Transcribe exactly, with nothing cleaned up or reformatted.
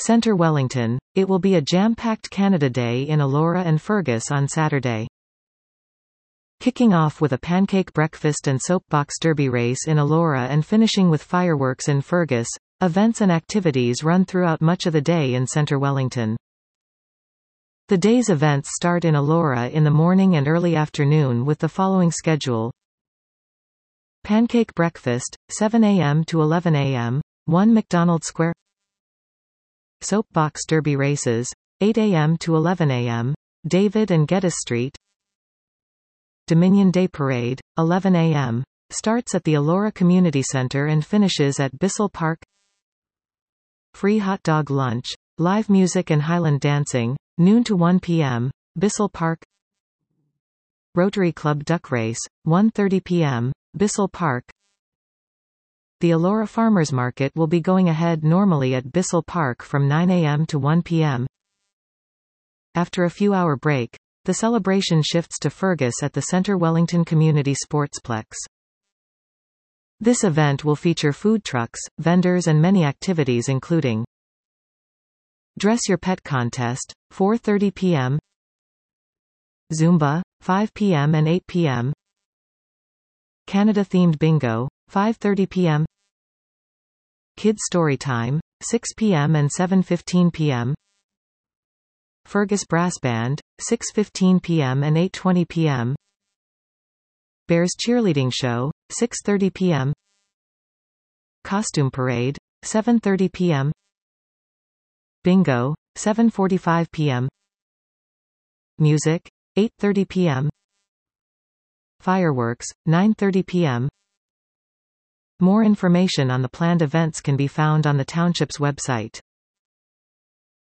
Centre Wellington. It will be a jam-packed Canada Day in Elora and Fergus on Saturday. Kicking off with a pancake breakfast and soapbox derby race in Elora and finishing with fireworks in Fergus, events and activities run throughout much of the day in Centre Wellington. The day's events start in Elora in the morning and early afternoon with the following schedule. Pancake breakfast, seven a m to eleven a m, one McDonald Square. Soapbox derby races, eight a m to eleven a m, David and Geddes Street. Dominion Day Parade, eleven a m, starts at the Elora Community Centre and finishes at Bissell Park. Free hot dog lunch, live music and Highland dancing, noon to one p m, Bissell Park. Rotary Club Duck Race, one thirty p m, Bissell Park. The Elora Farmers Market will be going ahead normally at Bissell Park from nine a m to one p m. After a few-hour break, the celebration shifts to Fergus at the Centre Wellington Community Sportsplex. This event will feature food trucks, vendors and many activities including Dress Your Pet Contest, four thirty p m, Zumba, five p m and eight p m, Canada-themed bingo, five thirty p m, Kids Story Time, six p m and seven fifteen p m, Fergus Brass Band, six fifteen p m and eight twenty p m, Bears Cheerleading Show, six thirty p m, Costume Parade, seven thirty p m, Bingo, seven forty-five p m, Music, eight thirty p m, Fireworks, nine thirty p m. More information on the planned events can be found on the township's website.